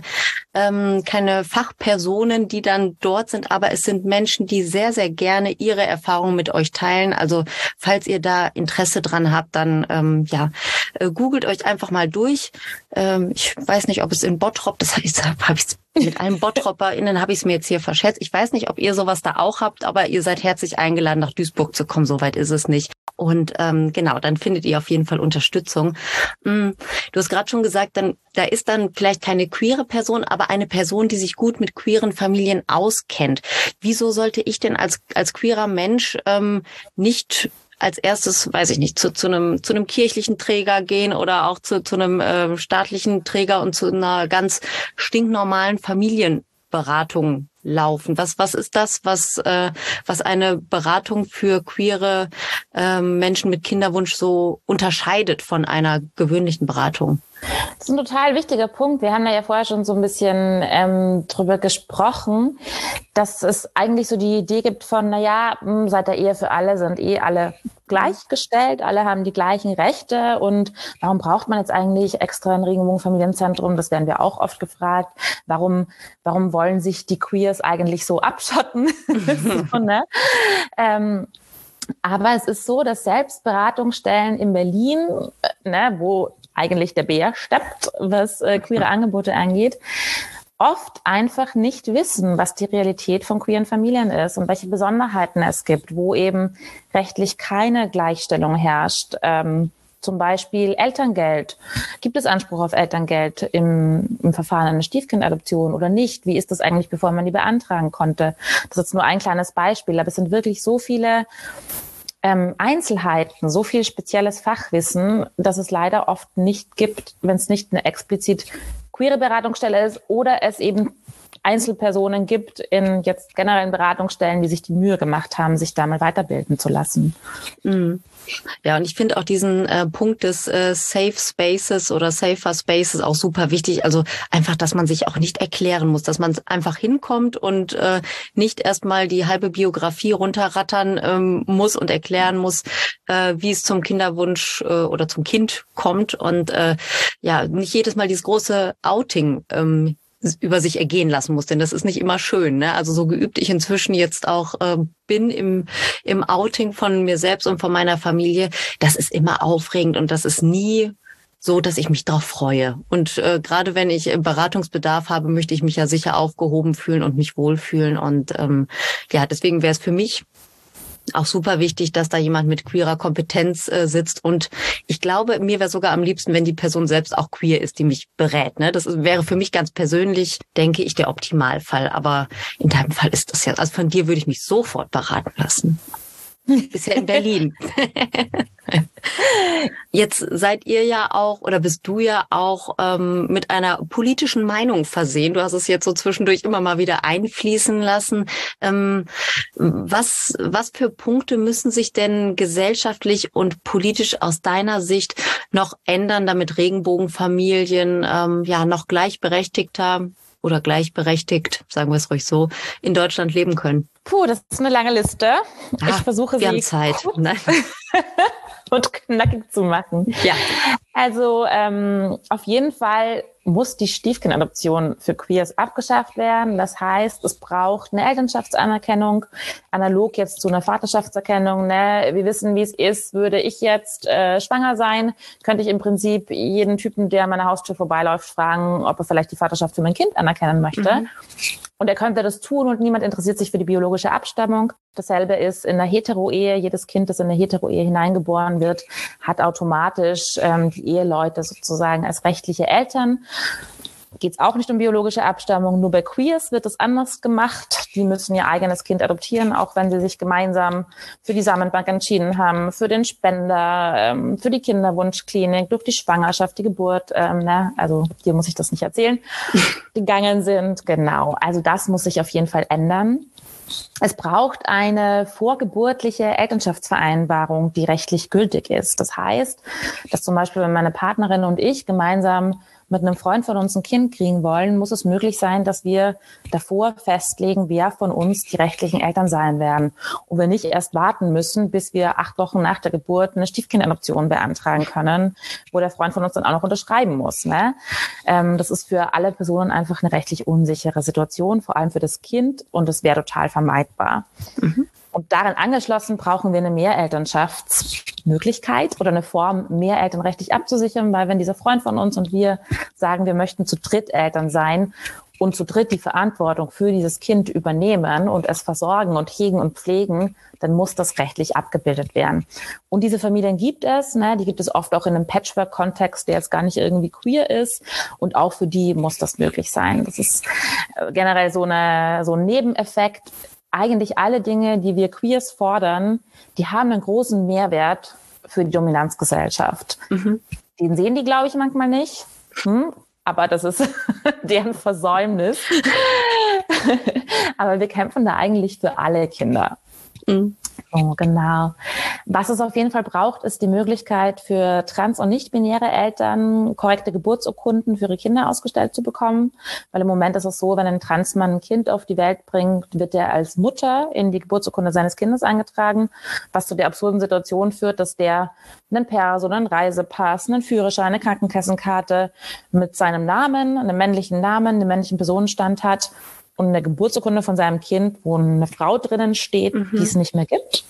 Fachpersonen, die dann dort sind, aber es sind Menschen, die sehr, sehr gerne ihre Erfahrungen mit euch teilen. Also falls ihr da Interesse dran habt, dann googelt euch einfach mal durch. Ich weiß nicht, ob es in Bottrop, das heißt, habe ich mit allen BottropperInnen habe ich es mir jetzt hier verschätzt. Ich weiß nicht, ob ihr sowas da auch habt, aber ihr seid herzlich eingeladen, nach Duisburg zu kommen. Soweit ist es nicht. Und genau, dann findet ihr auf jeden Fall Unterstützung. Du hast gerade schon gesagt, da ist dann vielleicht keine queere Person, aber eine Person, die sich gut mit queeren Familien auskennt. Wieso sollte ich denn als queerer Mensch nicht als erstes, weiß ich nicht, zu einem kirchlichen Träger gehen oder auch zu einem staatlichen Träger und zu einer ganz stinknormalen Familienberatung laufen? Was ist das, was eine Beratung für queere Menschen mit Kinderwunsch so unterscheidet von einer gewöhnlichen Beratung? Das ist ein total wichtiger Punkt. Wir haben da ja vorher schon so ein bisschen drüber gesprochen, dass es eigentlich so die Idee gibt von, seit der Ehe für alle sind alle gleichgestellt, alle haben die gleichen Rechte, und warum braucht man jetzt eigentlich extra ein Regenbogenfamilienzentrum? Das werden wir auch oft gefragt. Warum wollen sich die Queers eigentlich so abschotten? So, ne? Aber es ist so, dass selbst Beratungsstellen in Berlin, wo eigentlich der Bär steppt, was queere Angebote angeht, oft einfach nicht wissen, was die Realität von queeren Familien ist und welche Besonderheiten es gibt, wo eben rechtlich keine Gleichstellung herrscht. Zum Beispiel Elterngeld. Gibt es Anspruch auf Elterngeld im Verfahren einer Stiefkindadoption oder nicht? Wie ist das eigentlich, bevor man die beantragen konnte? Das ist jetzt nur ein kleines Beispiel, aber es sind wirklich so viele Einzelheiten, so viel spezielles Fachwissen, dass es leider oft nicht gibt, wenn es nicht eine explizit queere Beratungsstelle ist oder es eben Einzelpersonen gibt in jetzt generellen Beratungsstellen, die sich die Mühe gemacht haben, sich da mal weiterbilden zu lassen. Ja, und ich finde auch diesen Punkt des Safe Spaces oder Safer Spaces auch super wichtig. Also einfach, dass man sich auch nicht erklären muss, dass man einfach hinkommt und nicht erstmal die halbe Biografie runterrattern muss und erklären muss, wie es zum Kinderwunsch oder zum Kind kommt, und nicht jedes Mal dieses große Outing über sich ergehen lassen muss, denn das ist nicht immer schön, ne? Also so geübt ich inzwischen jetzt auch bin im Outing von mir selbst und von meiner Familie, das ist immer aufregend und das ist nie so, dass ich mich drauf freue. Und gerade wenn ich Beratungsbedarf habe, möchte ich mich ja sicher aufgehoben fühlen und mich wohlfühlen, und deswegen wäre es für mich auch super wichtig, dass da jemand mit queerer Kompetenz sitzt, und ich glaube, mir wäre sogar am liebsten, wenn die Person selbst auch queer ist, die mich berät. Ne? Das wäre für mich ganz persönlich, denke ich, der Optimalfall. Aber in deinem Fall ist das ja, also von dir würde ich mich sofort beraten lassen. Bisher in Berlin. Jetzt seid ihr ja auch, oder bist du ja auch mit einer politischen Meinung versehen. Du hast es jetzt so zwischendurch immer mal wieder einfließen lassen. Was für Punkte müssen sich denn gesellschaftlich und politisch aus deiner Sicht noch ändern, damit Regenbogenfamilien noch gleichberechtigter oder gleichberechtigt, sagen wir es ruhig so, in Deutschland leben können? Das ist eine lange Liste. Ich versuche wir haben Zeit. Nein. und knackig zu machen. Ja. Also auf jeden Fall muss die Stiefkindadoption für Queers abgeschafft werden. Das heißt, es braucht eine Elternschaftsanerkennung, analog jetzt zu einer Vaterschaftserkennung. Ne? Wir wissen, wie es ist. Würde ich jetzt schwanger sein, könnte ich im Prinzip jeden Typen, der an meiner Haustür vorbeiläuft, fragen, ob er vielleicht die Vaterschaft für mein Kind anerkennen möchte. Und er könnte das tun und niemand interessiert sich für die biologische Abstammung. Dasselbe ist in einer Hetero-Ehe. Jedes Kind, das in eine Hetero-Ehe hineingeboren wird, hat automatisch die Eheleute sozusagen als rechtliche Eltern. Geht es auch nicht um biologische Abstammung. Nur bei Queers wird es anders gemacht. Die müssen ihr eigenes Kind adoptieren, auch wenn sie sich gemeinsam für die Samenbank entschieden haben, für den Spender, für die Kinderwunschklinik, durch die Schwangerschaft, die Geburt. Also hier muss ich das nicht erzählen, gegangen sind. Genau, also das muss sich auf jeden Fall ändern. Es braucht eine vorgeburtliche Elternschaftsvereinbarung, die rechtlich gültig ist. Das heißt, dass zum Beispiel, wenn meine Partnerin und ich gemeinsam mit einem Freund von uns ein Kind kriegen wollen, muss es möglich sein, dass wir davor festlegen, wer von uns die rechtlichen Eltern sein werden. Und wir nicht erst warten müssen, bis wir 8 Wochen nach der Geburt eine Stiefkindadoption beantragen können, wo der Freund von uns dann auch noch unterschreiben muss. Ne? Das ist für alle Personen einfach eine rechtlich unsichere Situation, vor allem für das Kind, und das wäre total vermeidbar. Und daran angeschlossen brauchen wir eine Mehrelternschaftsmöglichkeit oder eine Form, mehr Eltern rechtlich abzusichern, weil wenn dieser Freund von uns und wir sagen, wir möchten zu dritt Eltern sein und zu dritt die Verantwortung für dieses Kind übernehmen und es versorgen und hegen und pflegen, dann muss das rechtlich abgebildet werden. Und diese Familien gibt es, ne? Die gibt es oft auch in einem Patchwork-Kontext, der jetzt gar nicht irgendwie queer ist. Und auch für die muss das möglich sein. Das ist generell so ein Nebeneffekt. Eigentlich alle Dinge, die wir Queers fordern, die haben einen großen Mehrwert für die Dominanzgesellschaft. Den sehen die, glaube ich, manchmal nicht. Aber das ist deren Versäumnis. Aber wir kämpfen da eigentlich für alle Kinder. Oh, genau. Was es auf jeden Fall braucht, ist die Möglichkeit für trans- und nicht-binäre Eltern, korrekte Geburtsurkunden für ihre Kinder ausgestellt zu bekommen. Weil im Moment ist es so, wenn ein Transmann ein Kind auf die Welt bringt, wird er als Mutter in die Geburtsurkunde seines Kindes eingetragen, was zu der absurden Situation führt, dass der einen Perso, einen Reisepass, einen Führerschein, eine Krankenkassenkarte mit seinem Namen, einem männlichen Namen, einem männlichen Personenstand hat, und eine Geburtsurkunde von seinem Kind, wo eine Frau drinnen steht, die es nicht mehr gibt.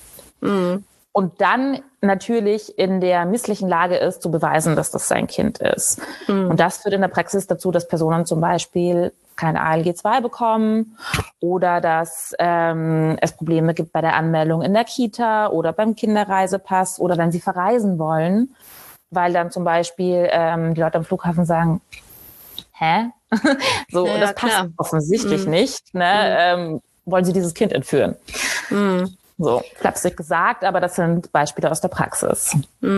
Und dann natürlich in der misslichen Lage ist, zu beweisen, dass das sein Kind ist. Und das führt in der Praxis dazu, dass Personen zum Beispiel keine ALG-2 bekommen oder dass es Probleme gibt bei der Anmeldung in der Kita oder beim Kinderreisepass oder wenn sie verreisen wollen, weil dann zum Beispiel die Leute am Flughafen sagen, hä? So, ja, das passt offensichtlich nicht. Ne? Wollen Sie dieses Kind entführen? So, flapsig gesagt, aber das sind Beispiele aus der Praxis.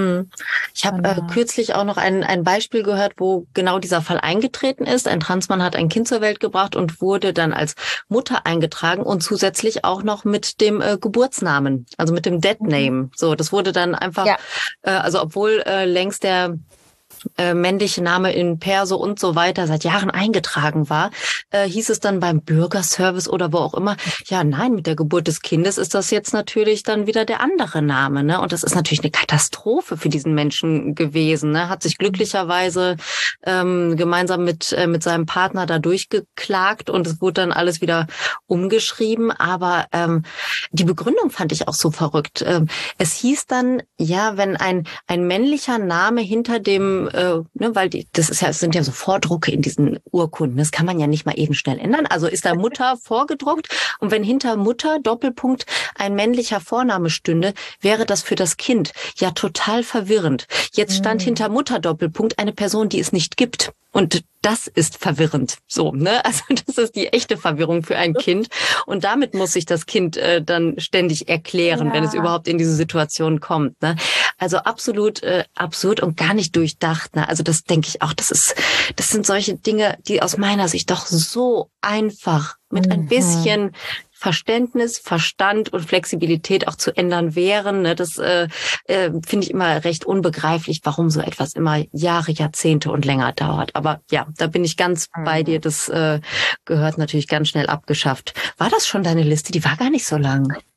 Ich habe kürzlich auch noch ein Beispiel gehört, wo genau dieser Fall eingetreten ist. Ein Transmann hat ein Kind zur Welt gebracht und wurde dann als Mutter eingetragen und zusätzlich auch noch mit dem Geburtsnamen, also mit dem Dead Name. So, das wurde dann einfach, also obwohl längst der männliche Name in Perso und so weiter seit Jahren eingetragen war, hieß es dann beim Bürgerservice oder wo auch immer, ja nein, mit der Geburt des Kindes ist das jetzt natürlich dann wieder der andere Name, ne? Und das ist natürlich eine Katastrophe für diesen Menschen gewesen, ne? Hat sich glücklicherweise gemeinsam mit seinem Partner da durchgeklagt und es wurde dann alles wieder umgeschrieben, aber die Begründung fand ich auch so verrückt. Es hieß dann, ja, wenn ein männlicher Name hinter dem weil es sind ja so Vordrucke in diesen Urkunden. Das kann man ja nicht mal eben schnell ändern. Also ist da Mutter vorgedruckt und wenn hinter Mutter Doppelpunkt ein männlicher Vorname stünde, wäre das für das Kind ja total verwirrend. Jetzt stand hinter Mutter Doppelpunkt eine Person, die es nicht gibt. Und das ist verwirrend, so, ne? Also das ist die echte Verwirrung für ein Kind. Und damit muss sich das Kind dann ständig erklären, wenn es überhaupt in diese Situation kommt, ne? Also absolut absurd und gar nicht durchdacht, ne? Also das denke ich auch, das sind solche Dinge, die aus meiner Sicht doch so einfach mit ein bisschen Verständnis, Verstand und Flexibilität auch zu ändern wären. Ne? Das finde ich immer recht unbegreiflich, warum so etwas immer Jahre, Jahrzehnte und länger dauert. Aber ja, da bin ich ganz bei dir. Das gehört natürlich ganz schnell abgeschafft. War das schon deine Liste? Die war gar nicht so lang.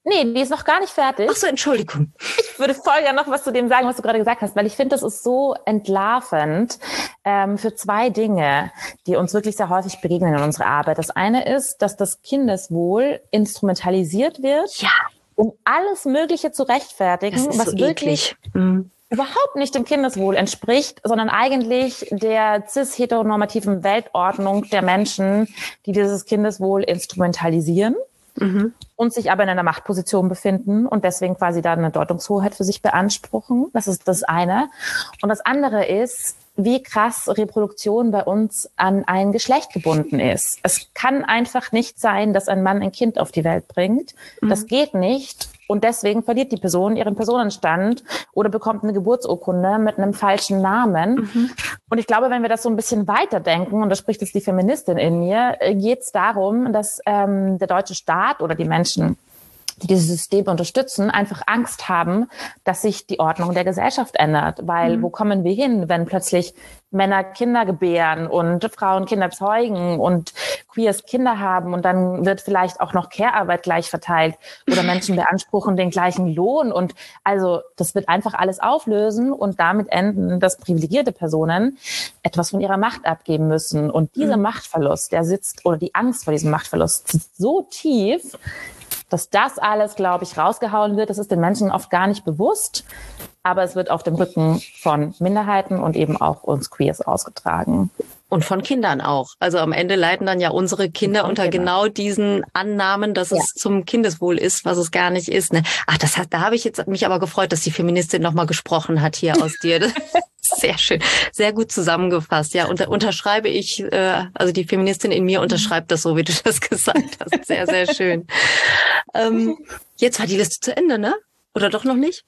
Nee, die ist noch gar nicht fertig. Ach so, Entschuldigung. Ich würde voll gerne noch was zu dem sagen, was du gerade gesagt hast, weil ich finde, das ist so entlarvend für zwei Dinge, die uns wirklich sehr häufig begegnen in unserer Arbeit. Das eine ist, dass das Kindeswohl instrumentalisiert wird, um alles Mögliche zu rechtfertigen, was so wirklich überhaupt nicht dem Kindeswohl entspricht, sondern eigentlich der cis-heteronormativen Weltordnung der Menschen, die dieses Kindeswohl instrumentalisieren. Und sich aber in einer Machtposition befinden und deswegen quasi da eine Deutungshoheit für sich beanspruchen. Das ist das eine. Und das andere ist, wie krass Reproduktion bei uns an ein Geschlecht gebunden ist. Es kann einfach nicht sein, dass ein Mann ein Kind auf die Welt bringt. Das geht nicht. Und deswegen verliert die Person ihren Personenstand oder bekommt eine Geburtsurkunde mit einem falschen Namen. Und ich glaube, wenn wir das so ein bisschen weiterdenken, und da spricht jetzt die Feministin in mir, geht es darum, dass der deutsche Staat oder die Menschen, die dieses System unterstützen, einfach Angst haben, dass sich die Ordnung der Gesellschaft ändert. Weil wo kommen wir hin, wenn plötzlich Männer Kinder gebären und Frauen Kinder zeugen und Queers Kinder haben und dann wird vielleicht auch noch Care-Arbeit gleich verteilt oder Menschen beanspruchen den gleichen Lohn und also das wird einfach alles auflösen und damit enden, dass privilegierte Personen etwas von ihrer Macht abgeben müssen. Und dieser Machtverlust, der sitzt, oder die Angst vor diesem Machtverlust sitzt so tief, dass das alles, glaube ich, rausgehauen wird. Das ist den Menschen oft gar nicht bewusst, aber es wird auf dem Rücken von Minderheiten und eben auch uns Queers ausgetragen. Und von Kindern auch. Also am Ende leiden dann ja unsere Kinder unter genau diesen Annahmen, dass es zum Kindeswohl ist, was es gar nicht ist. Ne? Da habe ich jetzt mich aber gefreut, dass die Feministin nochmal gesprochen hat hier aus dir. Sehr schön, sehr gut zusammengefasst. Ja, unterschreibe ich, also die Feministin in mir unterschreibt das so, wie du das gesagt hast. Sehr, sehr schön. Jetzt war die Liste zu Ende, ne? Oder doch noch nicht?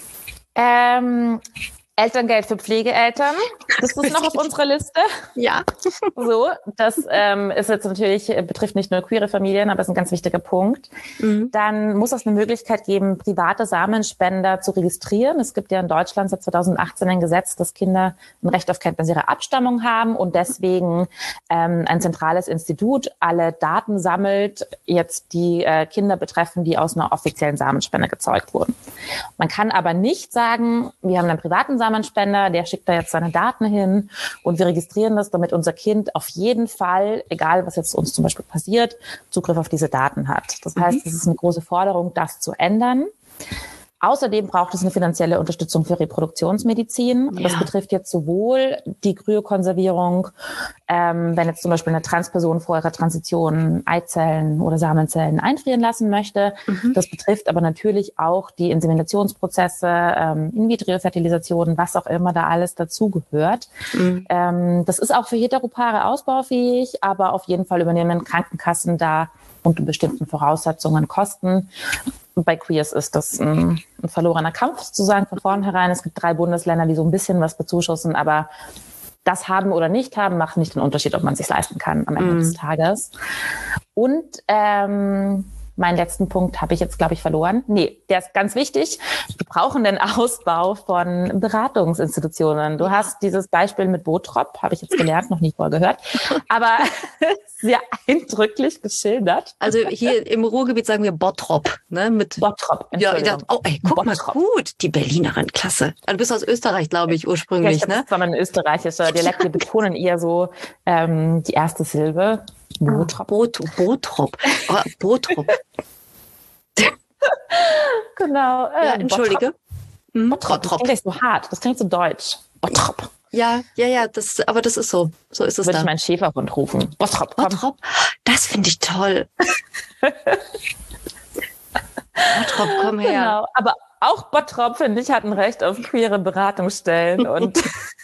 Elterngeld für Pflegeeltern, das ist noch auf unserer Liste. Ja. So, das ist jetzt natürlich, betrifft nicht nur queere Familien, aber ist ein ganz wichtiger Punkt. Dann muss es eine Möglichkeit geben, private Samenspender zu registrieren. Es gibt ja in Deutschland seit 2018 ein Gesetz, dass Kinder ein Recht auf Kenntnis ihrer Abstammung haben und deswegen ein zentrales Institut alle Daten sammelt, jetzt die Kinder betreffen, die aus einer offiziellen Samenspende gezeugt wurden. Man kann aber nicht sagen, wir haben einen privaten Samenspender, der schickt da jetzt seine Daten hin und wir registrieren das, damit unser Kind auf jeden Fall, egal was jetzt uns zum Beispiel passiert, Zugriff auf diese Daten hat. Das heißt, es ist eine große Forderung, das zu ändern. Außerdem braucht es eine finanzielle Unterstützung für Reproduktionsmedizin. Ja. Das betrifft jetzt sowohl die Kryokonservierung, wenn jetzt zum Beispiel eine Transperson vor ihrer Transition Eizellen oder Samenzellen einfrieren lassen möchte. Das betrifft aber natürlich auch die Inseminationsprozesse, In-vitro-Fertilisation, was auch immer da alles dazugehört. Das ist auch für Heteropaare ausbaufähig, aber auf jeden Fall übernehmen Krankenkassen da unter bestimmten Voraussetzungen Kosten. Bei Queers ist das ein verlorener Kampf sozusagen von vornherein. Es gibt 3 Bundesländer, die so ein bisschen was bezuschussen, aber das haben oder nicht haben, macht nicht den Unterschied, ob man es sich leisten kann am Ende des Tages. Und meinen letzten Punkt habe ich jetzt, glaube ich, verloren. Nee, der ist ganz wichtig. Wir brauchen den Ausbau von Beratungsinstitutionen. Du hast dieses Beispiel mit Bottrop, habe ich jetzt gelernt, noch nie vorher gehört, aber sehr eindrücklich geschildert. Also hier im Ruhrgebiet sagen wir Bottrop, ne? Mit Bottrop. Ja, ich dachte, oh, ey, guck Bottrop. Mal, gut, die Berlinerin, klasse. Also du bist aus Österreich, glaube ich, ursprünglich, ja, das ist ein österreichischer Dialekt. Wir betonen eher so die erste Silbe. Bottrop. Bottrop. Genau. Ja, entschuldige. Bottrop. Das klingt so hart. Das klingt so deutsch. Bottrop. Ja, aber das ist so. So ist es da. Würde ich meinen Schäferhund rufen. Bottrop, komm. Bottrop, das finde ich toll. Bottrop, komm her. Genau, aber auch Bottrop, finde ich, hat ein Recht auf queere Beratungsstellen und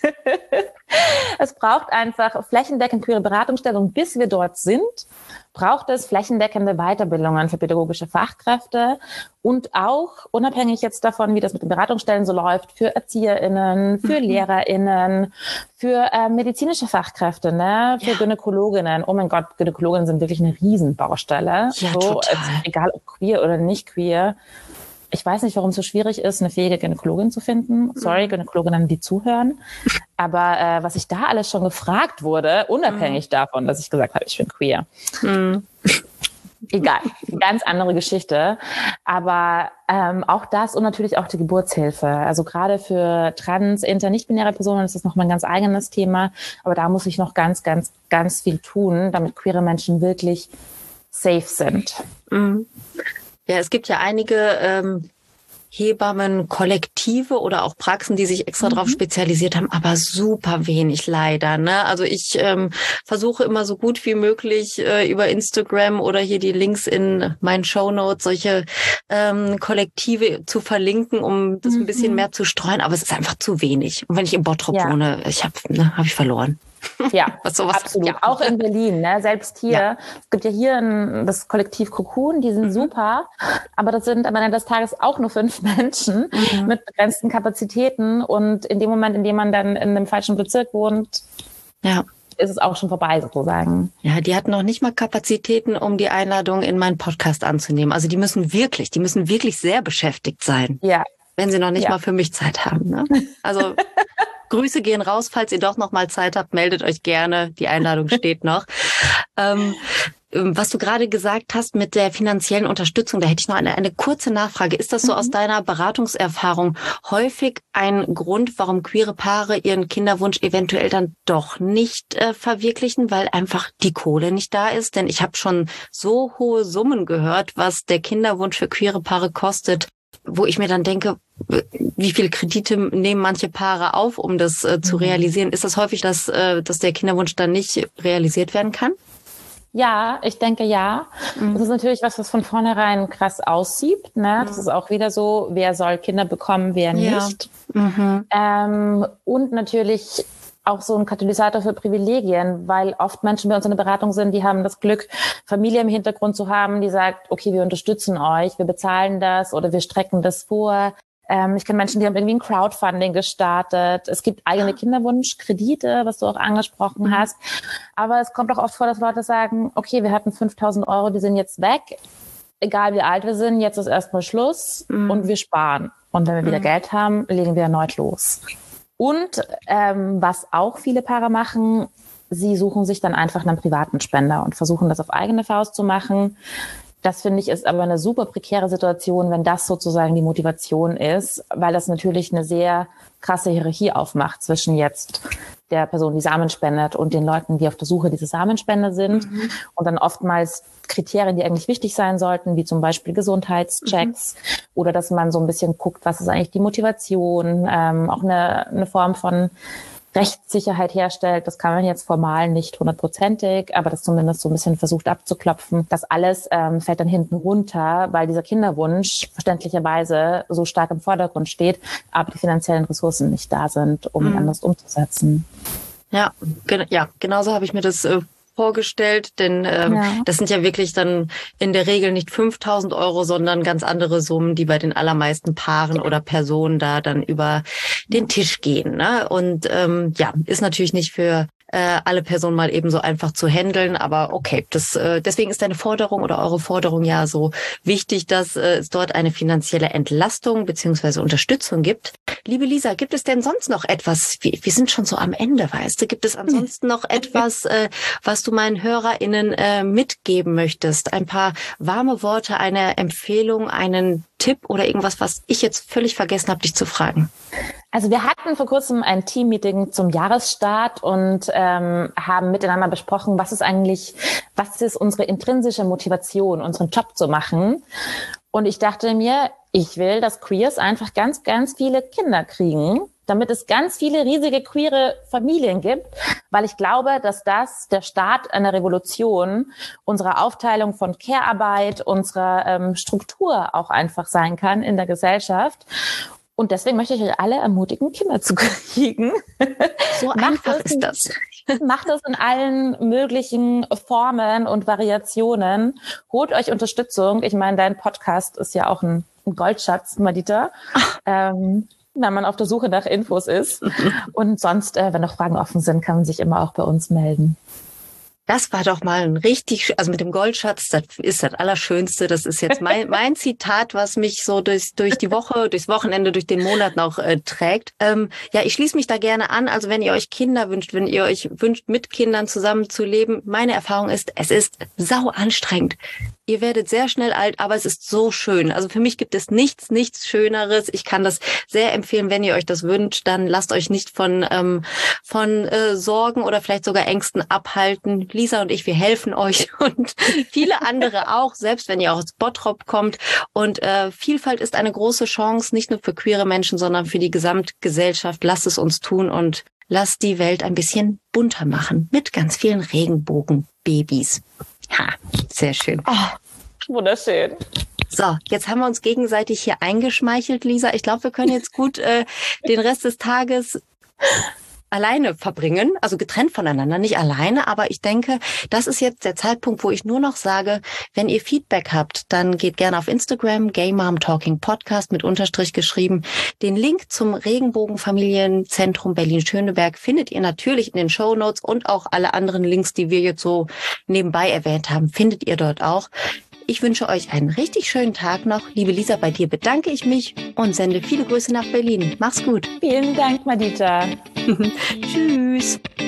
es braucht einfach flächendeckend queere Beratungsstellen und bis wir dort sind, braucht es flächendeckende Weiterbildungen für pädagogische Fachkräfte und auch, unabhängig jetzt davon, wie das mit den Beratungsstellen so läuft, für ErzieherInnen, für LehrerInnen, für medizinische Fachkräfte, ne, für Gynäkologinnen. Oh mein Gott, Gynäkologinnen sind wirklich eine Riesenbaustelle. Ja, so, total. Egal ob queer oder nicht queer. Ich weiß nicht, warum es so schwierig ist, eine fähige Gynäkologin zu finden. Sorry, Gynäkologinnen, die zuhören. Aber was ich da alles schon gefragt wurde, unabhängig davon, dass ich gesagt habe, ich bin queer. egal, ganz andere Geschichte. Aber auch das und natürlich auch die Geburtshilfe. Also gerade für trans, inter, nicht-binäre Personen ist das nochmal ein ganz eigenes Thema. Aber da muss ich noch ganz, ganz, ganz viel tun, damit queere Menschen wirklich safe sind. Mhm. Ja, es gibt ja einige Hebammen, Kollektive oder auch Praxen, die sich extra darauf spezialisiert haben, aber super wenig leider. Ne? Also ich versuche immer so gut wie möglich über Instagram oder hier die Links in meinen Shownotes solche Kollektive zu verlinken, um das ein bisschen mehr zu streuen, aber es ist einfach zu wenig. Und wenn ich in Bottrop wohne, hab ich verloren. Ja, sowas, absolut. ja. Auch in Berlin, ne? Selbst hier. Es gibt ja hier das Kollektiv Cocoon, die sind super, aber das sind am Ende des Tages auch nur 5 Menschen mit begrenzten Kapazitäten und in dem Moment, in dem man dann in einem falschen Bezirk wohnt, ist es auch schon vorbei sozusagen. Ja, die hatten noch nicht mal Kapazitäten, um die Einladung in meinen Podcast anzunehmen. Also die müssen wirklich sehr beschäftigt sein. Ja. Wenn sie noch nicht mal für mich Zeit haben. Ne? Also Grüße gehen raus, falls ihr doch noch mal Zeit habt, meldet euch gerne. Die Einladung steht noch. Was du gerade gesagt hast mit der finanziellen Unterstützung, da hätte ich noch eine kurze Nachfrage. Ist das so aus deiner Beratungserfahrung häufig ein Grund, warum queere Paare ihren Kinderwunsch eventuell dann doch nicht verwirklichen, weil einfach die Kohle nicht da ist? Denn ich habe schon so hohe Summen gehört, was der Kinderwunsch für queere Paare kostet, wo ich mir dann denke, wie viel Kredite nehmen manche Paare auf, um das zu realisieren? Ist das häufig, dass der Kinderwunsch dann nicht realisiert werden kann? Ja, ich denke ja. Das ist natürlich was von vornherein krass aussieht. Ne? Das ist auch wieder so, wer soll Kinder bekommen, wer nicht. Und natürlich auch so ein Katalysator für Privilegien, weil oft Menschen bei uns in der Beratung sind, die haben das Glück, Familie im Hintergrund zu haben, die sagt, okay, wir unterstützen euch, wir bezahlen das oder wir strecken das vor. Ich kenne Menschen, die haben irgendwie ein Crowdfunding gestartet. Es gibt eigene Kinderwunschkredite, was du auch angesprochen hast. Aber es kommt auch oft vor, dass Leute sagen, okay, wir hatten 5.000 Euro, die sind jetzt weg. Egal wie alt wir sind, jetzt ist erstmal Schluss und wir sparen. Und wenn wir wieder Geld haben, legen wir erneut los. Und was auch viele Paare machen, sie suchen sich dann einfach einen privaten Spender und versuchen das auf eigene Faust zu machen. Das finde ich ist aber eine super prekäre Situation, wenn das sozusagen die Motivation ist, weil das natürlich eine sehr krasse Hierarchie aufmacht zwischen jetzt der Person, die Samen spendet und den Leuten, die auf der Suche diese Samenspender sind. Und dann oftmals Kriterien, die eigentlich wichtig sein sollten, wie zum Beispiel Gesundheitschecks oder dass man so ein bisschen guckt, was ist eigentlich die Motivation, auch eine Form von Rechtssicherheit herstellt. Das kann man jetzt formal nicht 100%ig, aber das zumindest so ein bisschen versucht abzuklopfen. Das alles fällt dann hinten runter, weil dieser Kinderwunsch verständlicherweise so stark im Vordergrund steht, aber die finanziellen Ressourcen nicht da sind, um ihn anders umzusetzen. Ja, genauso habe ich mir das vorgestellt, denn das sind ja wirklich dann in der Regel nicht 5.000 Euro, sondern ganz andere Summen, die bei den allermeisten Paaren oder Personen da dann über den Tisch gehen. Ne? Und ist natürlich nicht für alle Personen mal eben so einfach zu handeln, aber okay, deswegen ist deine Forderung oder eure Forderung ja so wichtig, dass es dort eine finanzielle Entlastung beziehungsweise Unterstützung gibt. Liebe Lisa, gibt es denn sonst noch etwas, wir sind schon so am Ende, weißt du, gibt es ansonsten noch etwas, was du meinen HörerInnen mitgeben möchtest? Ein paar warme Worte, eine Empfehlung, einen Tipp oder irgendwas, was ich jetzt völlig vergessen habe, dich zu fragen? Also wir hatten vor kurzem ein Teammeeting zum Jahresstart und haben miteinander besprochen, was ist unsere intrinsische Motivation, unseren Job zu machen. Und ich dachte mir, ich will, dass Queers einfach ganz, ganz viele Kinder kriegen, damit es ganz viele riesige queere Familien gibt, weil ich glaube, dass das der Start einer Revolution unserer Aufteilung von Care-Arbeit, unserer Struktur auch einfach sein kann in der Gesellschaft. Und deswegen möchte ich euch alle ermutigen, Kinder zu kriegen. So einfach ist das. Macht das in allen möglichen Formen und Variationen. Holt euch Unterstützung. Ich meine, dein Podcast ist ja auch ein Goldschatz, Madita. Wenn man auf der Suche nach Infos ist. Und sonst, wenn noch Fragen offen sind, kann man sich immer auch bei uns melden. Das war doch mal also mit dem Goldschatz, das ist das Allerschönste. Das ist jetzt mein Zitat, was mich so durch die Woche, durchs Wochenende, durch den Monat noch trägt. Ich schließe mich da gerne an. Also wenn ihr euch Kinder wünscht, wenn ihr euch wünscht, mit Kindern zusammen zu leben, meine Erfahrung ist, es ist sau anstrengend. Ihr werdet sehr schnell alt, aber es ist so schön. Also für mich gibt es nichts Schöneres. Ich kann das sehr empfehlen, wenn ihr euch das wünscht. Dann lasst euch nicht von Sorgen oder vielleicht sogar Ängsten abhalten. Lisa und ich, wir helfen euch und viele andere auch, selbst wenn ihr auch aus Bottrop kommt. Und Vielfalt ist eine große Chance, nicht nur für queere Menschen, sondern für die Gesamtgesellschaft. Lasst es uns tun und lasst die Welt ein bisschen bunter machen mit ganz vielen Regenbogenbabys. Ha, sehr schön. Oh, wunderschön. So, jetzt haben wir uns gegenseitig hier eingeschmeichelt, Lisa. Ich glaube, wir können jetzt gut den Rest des Tages alleine verbringen, also getrennt voneinander, nicht alleine, aber ich denke, das ist jetzt der Zeitpunkt, wo ich nur noch sage, wenn ihr Feedback habt, dann geht gerne auf Instagram, Gay Mom Talking Podcast mit Unterstrich geschrieben. Den Link zum Regenbogenfamilienzentrum Berlin-Schöneberg findet ihr natürlich in den Shownotes und auch alle anderen Links, die wir jetzt so nebenbei erwähnt haben, findet ihr dort auch. Ich wünsche euch einen richtig schönen Tag noch. Liebe Lisa, bei dir bedanke ich mich und sende viele Grüße nach Berlin. Mach's gut. Vielen Dank, Madita. Tschüss.